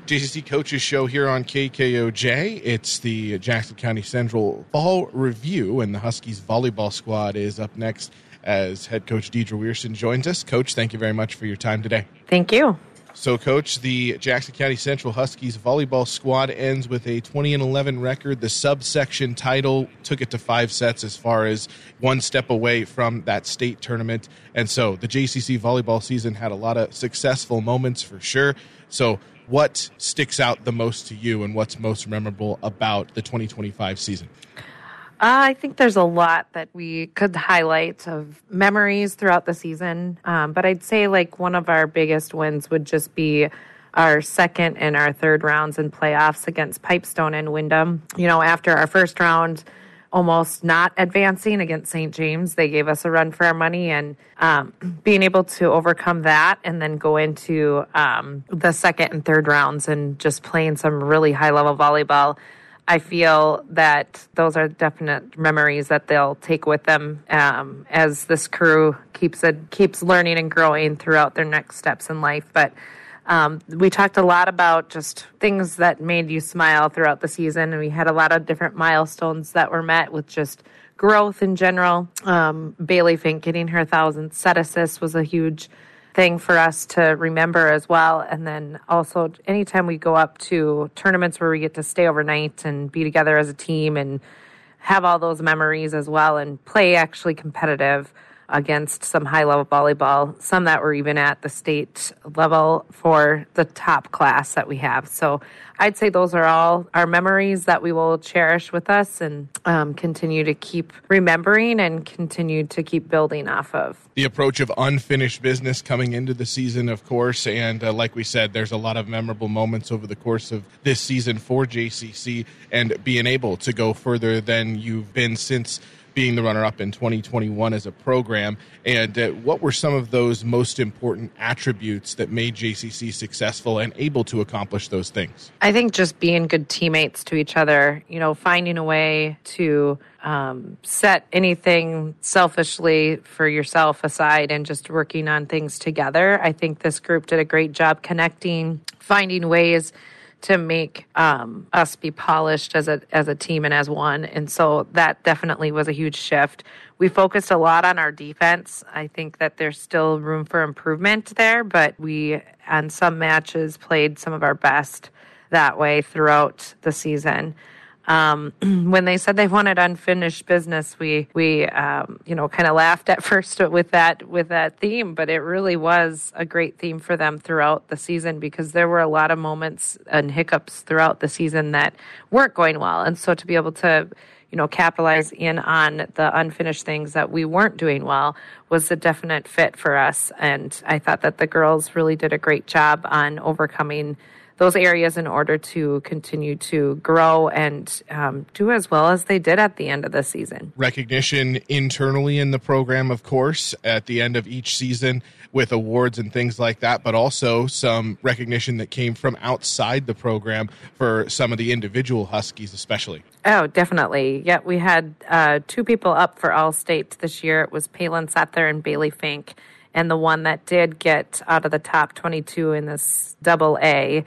JCC Coaches Show here on KKOJ. It's the Jackson County Central Fall Review, and the Huskies volleyball squad is up next as head coach Deidre Wierson joins us. Coach, thank you very much for your time today. Thank you. So, Coach, the Jackson County Central Huskies volleyball squad ends with a 20-11 record. The subsection title took it to 5 sets, as far as one step away from that state tournament. And so the JCC volleyball season had a lot of successful moments for sure. So what sticks out the most to you, and what's most memorable about the 2025 season? I think there's a lot that we could highlight of memories throughout the season. But I'd say like one of our biggest wins would just be our second and our third rounds in playoffs against Pipestone and Windham. You know, after our first round almost not advancing against St. James, they gave us a run for our money, and being able to overcome that and then go into the second and third rounds and just playing some really high-level volleyball, I feel that those are definite memories that they'll take with them as this crew keeps learning and growing throughout their next steps in life. But we talked a lot about just things that made you smile throughout the season, and we had a lot of different milestones that were met with just growth in general. Bailey Fink getting her 1,000th set assist was a huge thing for us to remember as well. And then also anytime we go up to tournaments where we get to stay overnight and be together as a team and have all those memories as well and play actually competitive against some high-level volleyball, some that were even at the state level for the top class that we have. So I'd say those are all our memories that we will cherish with us and continue to keep remembering and continue to keep building off of. The approach of unfinished business coming into the season, of course, and like we said, there's a lot of memorable moments over the course of this season for JCC, and being able to go further than you've been since being the runner-up in 2021 as a program. And what were some of those most important attributes that made JCC successful and able to accomplish those things? I think just being good teammates to each other, you know, finding a way to set anything selfishly for yourself aside and just working on things together. I think this group did a great job connecting, finding ways to make us be polished as a team and as one. And so that definitely was a huge shift. We focused a lot on our defense. I think that there's still room for improvement there, but we, on some matches, played some of our best that way throughout the season. When they said they wanted unfinished business, we kind of laughed at first with that theme, but it really was a great theme for them throughout the season because there were a lot of moments and hiccups throughout the season that weren't going well. And so to be able to, capitalize in on the unfinished things that we weren't doing well was a definite fit for us. And I thought that the girls really did a great job on overcoming those areas in order to continue to grow and do as well as they did at the end of the season. Recognition internally in the program, of course, at the end of each season with awards and things like that, but also some recognition that came from outside the program for some of the individual Huskies especially. Oh, definitely. Yeah, we had 2 people up for All-State this year. It was Palin Sether and Bailey Fink. And the one that did get out of the top 22 in this AA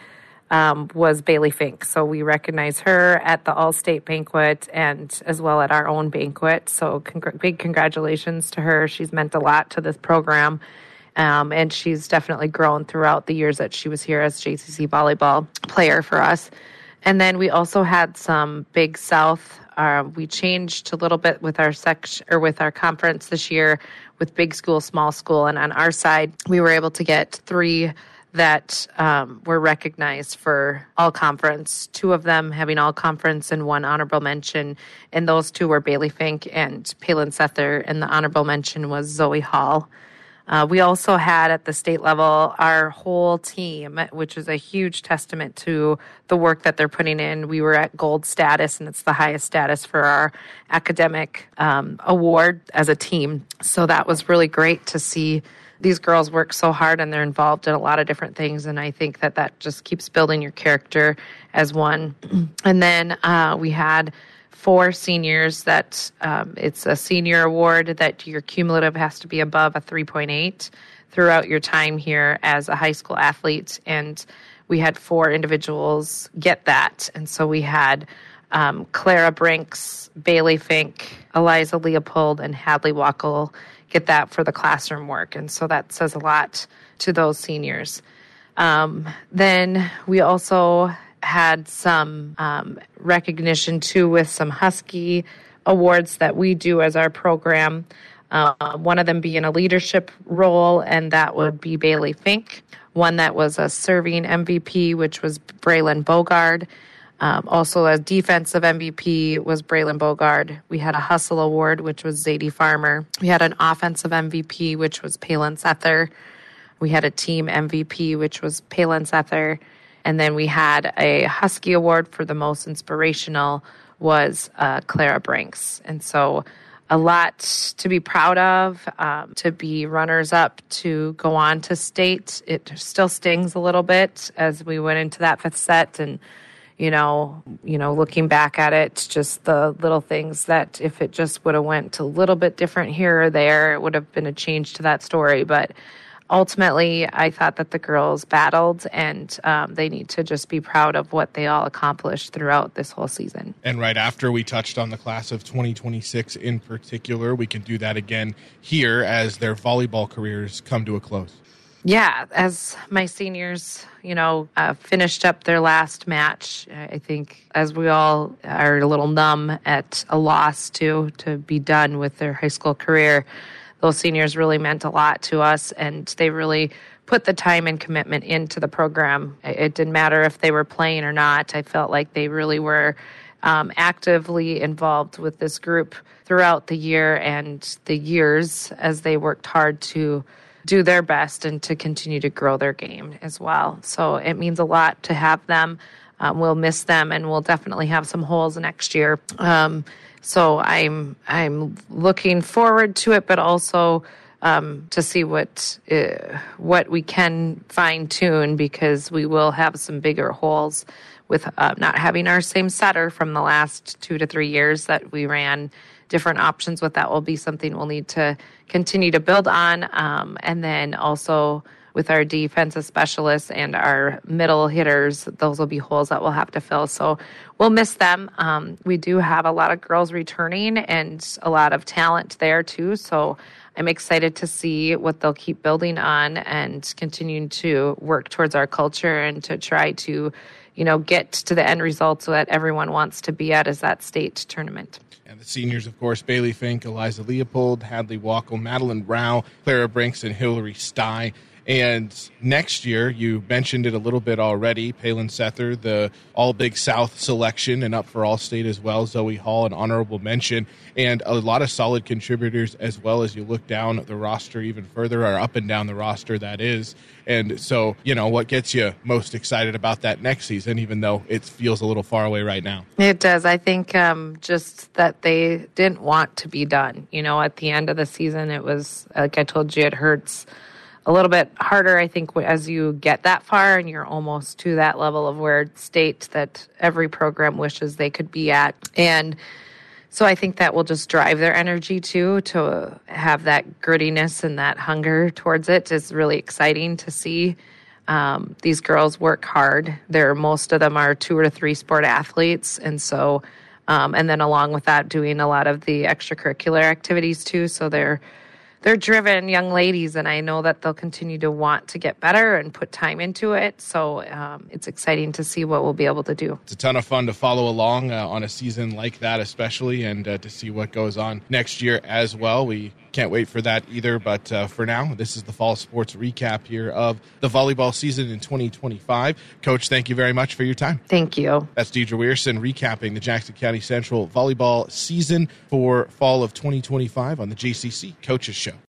was Bailey Fink. So we recognize her at the All-State banquet and as well at our own banquet. So big congratulations to her. She's meant a lot to this program. And she's definitely grown throughout the years that she was here as JCC volleyball player for us. And then we also had some Big South. We changed a little bit with our section or with our conference this year with big school, small school. And on our side, we were able to get 3 that were recognized for all conference, 2 of them having all conference and 1 honorable mention. And those 2 were Bailey Fink and Palin Sether, and the honorable mention was Zoe Hall. We also had at the state level our whole team, which is a huge testament to the work that they're putting in. We were at gold status, and it's the highest status for our academic award as a team. So that was really great to see these girls work so hard, and they're involved in a lot of different things. And I think that just keeps building your character as one. And then we had 4 seniors that it's a senior award that your cumulative has to be above a 3.8 throughout your time here as a high school athlete. And we had 4 individuals get that. And so we had Clara Brinks, Bailey Fink, Eliza Leopold, and Hadley Wackel get that for the classroom work. And so that says a lot to those seniors. Then we also had some recognition, too, with some Husky awards that we do as our program. One of them being a leadership role, and that would be Bailey Fink. One that was a serving MVP, which was Braylon Bogard. Also a defensive MVP was Braylon Bogard. We had a hustle award, which was Zadie Farmer. We had an offensive MVP, which was Palin Sether. We had a team MVP, which was Palin Sether. And then we had a Husky award for the most inspirational was Clara Brinks. And so a lot to be proud of, to be runners-up, to go on to state. It still stings a little bit as we went into that 5th set, and you know, looking back at it, just the little things that if it just would have went a little bit different here or there, it would have been a change to that story. But ultimately, I thought that the girls battled, and they need to just be proud of what they all accomplished throughout this whole season. And right after we touched on the class of 2026 in particular, we can do that again here as their volleyball careers come to a close. Yeah, as my seniors, finished up their last match, I think as we all are a little numb at a loss to be done with their high school career, those seniors really meant a lot to us, and they really put the time and commitment into the program. It didn't matter if they were playing or not. I felt like they really were actively involved with this group throughout the year and the years as they worked hard to do their best and to continue to grow their game as well. So it means a lot to have them. We'll miss them, and we'll definitely have some holes next year. So I'm looking forward to it, but also to see what we can fine tune, because we will have some bigger holes with not having our same setter from the last 2 to 3 years that we ran. Different options with that will be something we'll need to continue to build on. And then also with our defensive specialists and our middle hitters, those will be holes that we'll have to fill. So we'll miss them. We do have a lot of girls returning and a lot of talent there too. So I'm excited to see what they'll keep building on and continuing to work towards our culture and to try to, get to the end result that everyone wants to be at, is that state tournament. And the seniors, of course, Bailey Fink, Eliza Leopold, Hadley Wackel, Madeline Rao, Clara Brinks, and Hillary Stye. And next year, you mentioned it a little bit already, Palin Sether, the All-Big South selection, and up for All-State as well, Zoe Hall, an honorable mention, and a lot of solid contributors as well as you look down the roster even further, or up and down the roster, that is. And so, what gets you most excited about that next season, even though it feels a little far away right now? It does. I think just that they didn't want to be done. At the end of the season, it was, like I told you, it hurts a little bit harder, I think, as you get that far and you're almost to that level of where state that every program wishes they could be at. And so I think that will just drive their energy too, to have that grittiness and that hunger towards it is really exciting to see. These girls work hard. Most of them are 2 or 3 sport athletes. And so, and then along with that, doing a lot of the extracurricular activities too. So they're driven young ladies, and I know that they'll continue to want to get better and put time into it. So it's exciting to see what we'll be able to do. It's a ton of fun to follow along on a season like that, especially, and to see what goes on next year as well. We can't wait for that either. But for now, this is the fall sports recap here of the volleyball season in 2025. Coach, thank you very much for your time. Thank you. That's Deidre Weirson recapping the Jackson County Central volleyball season for fall of 2025 on the JCC Coaches Show.